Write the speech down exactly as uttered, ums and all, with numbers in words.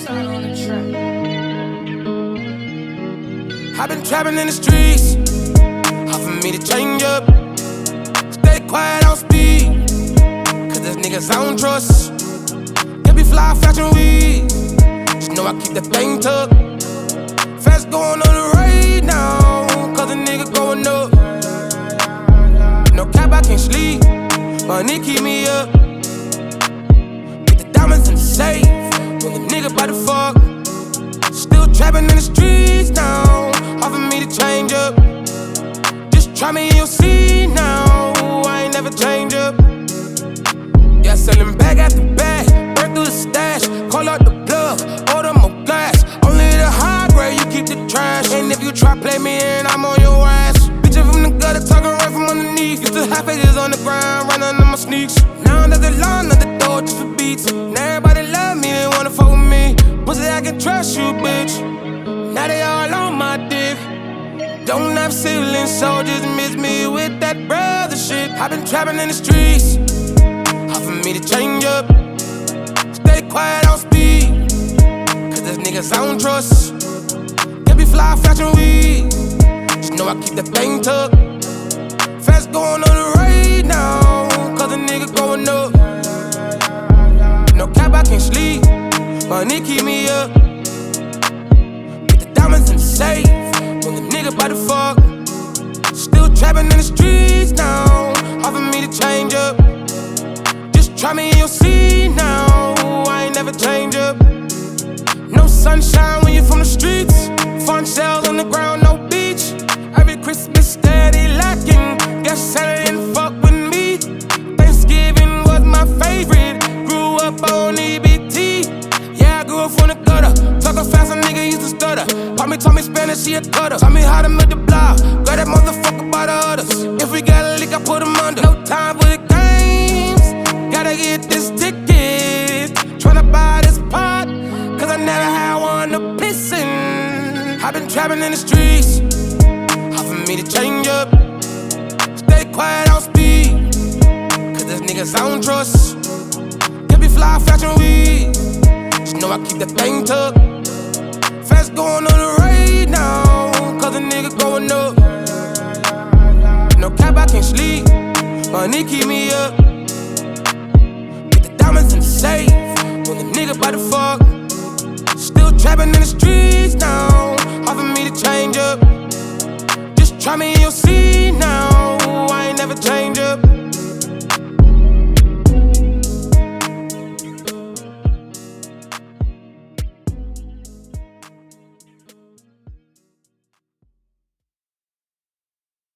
I've been trapping in the streets, hard for me to change up. Stay quiet on speed, cause there's niggas I don't trust. Can't be fly, fashion weed, just know I keep that thing tucked. Fast going on the raid now, cause a nigga going up. No cap, I can't sleep, money keep me up. Get the diamonds in the safe, when the nigga by the fuck. Still trapping in the streets now, hard for me to change up. Just try me and you'll see now, I ain't never change up. Yeah, selling bag after bag, burn through the stash. Call out the plug, order more glass. Only the high grade, you keep the trash. And if you try play me in, I'm on your ass. Bitchin' from the gutter, talking right from underneath. Used to have faces on the ground, right under my sneaks. Now there's a line at the door just for beats. And everybody love me, they wanna fuck with me. Pussy, I can trust you, bitch. Now they all on my dick. Don't have ceilings, so just miss me with that brother shit. I've been trapping in the streets, hard for me to change up. Stay quiet on speed, cause there's niggas I don't trust. Can't be fly, fashion weed, just know I keep that thing tucked. Fast going on the raid now, cause a nigga going up. No cap, I can't sleep, money keep me up. Get the diamonds in the safe, when the nigga by the fuck. Still trapping in the streets now, hard for me to change up. Just try me and you'll see now, I ain't never change up. No sunshine when you from the streets, fun shells on the ground, no beach. Every Christmas steady lacking, guess Saturday didn't fuck with me. Thanksgiving was my favorite, grew up on E B T. Yeah, I grew up from the gutter, talking fast, a nigga used to stutter. Pop me, taught me Spanish, she a cutter. Taught me how to make the block, grab that motherfucker by the others. If we got a leak, I put him under. No time for the games, gotta get this ticket. Tryna buy this pot, cause I never had one to piss in. I've been trapping in the streets, hard for me to change up. Stay quiet on speed, cause there's niggas I don't trust. Can't be fly, fashion weed, just know I keep that thing tucked. Fast going on the raid now, cause a nigga going up. No cap, I can't sleep, money keep me up.